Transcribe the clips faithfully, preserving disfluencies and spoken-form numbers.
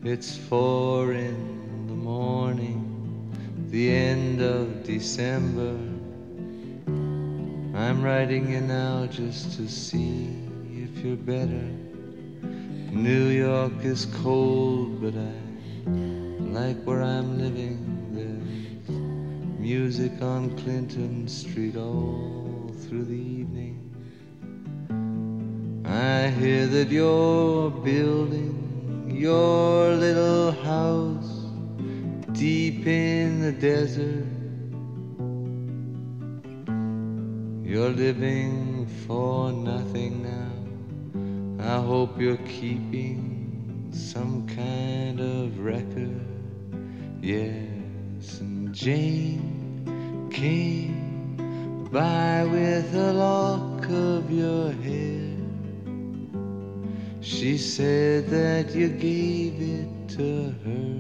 It's four in the morning, the end of December. I'm writing you now just to see if you're better. New York is cold, but I like where I'm living. There's music on Clinton Street all through the evening. I hear that you're building your little house deep in the desert. You're living for nothing now. I hope you're keeping some kind of record. Yes, and Jane came by with a lock of your hair. She said that you gave it to her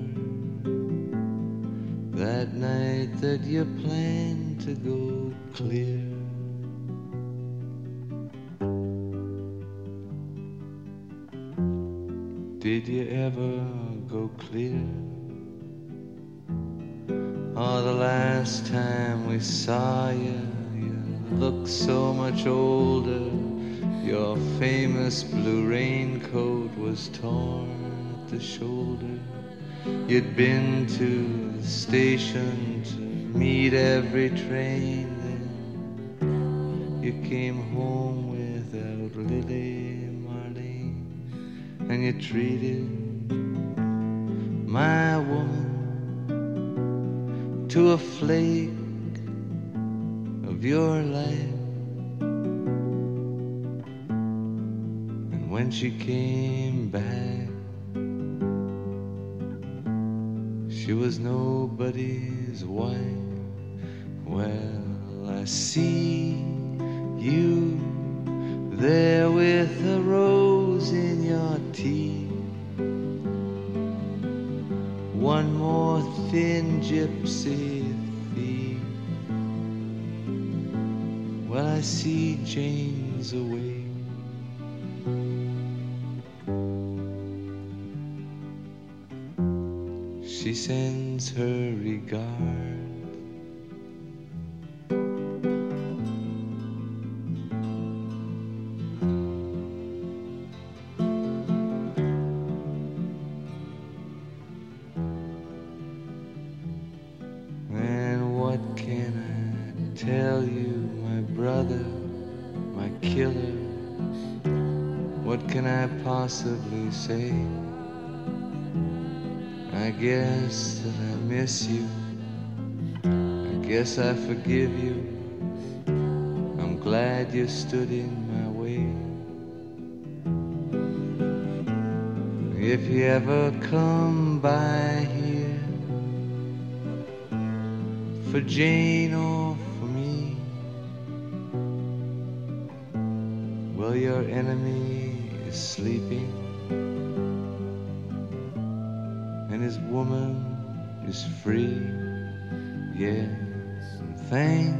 that night that you planned to go clear. Did you ever go clear? Oh, the last time we saw you, you looked so much older. Your famous blue raincoat was torn at the shoulder. You'd been to the station to meet every train. Then you came home without Lily Marlene, and you treated my woman to a flake of your life. And when she came back, she was nobody's wife. Well, I see you there with a rose in your teeth. One more thin gypsy thief. Well, I see Jane's away. She sends her regards. And what can I tell you, my brother, my killer? What can I possibly say? I guess that I miss you. I guess I forgive you. I'm glad you stood in my way. If you ever come by here for Jane or for me, well, your enemy is sleeping, and his woman is free. Yes, and thanks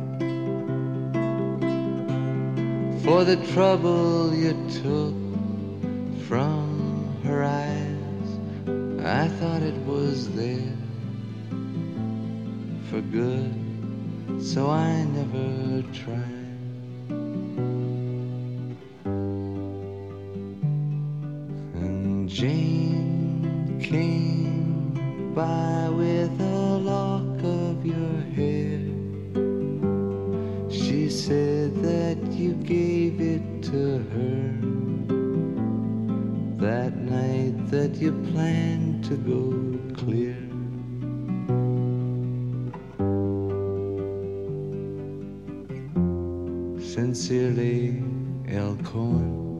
for the trouble you took from her eyes. I thought it was there for good, so I never tried. And Jane came by with a lock of your hair. She said that you gave it to her that night that you planned to go clear. Sincerely, L. Cohen.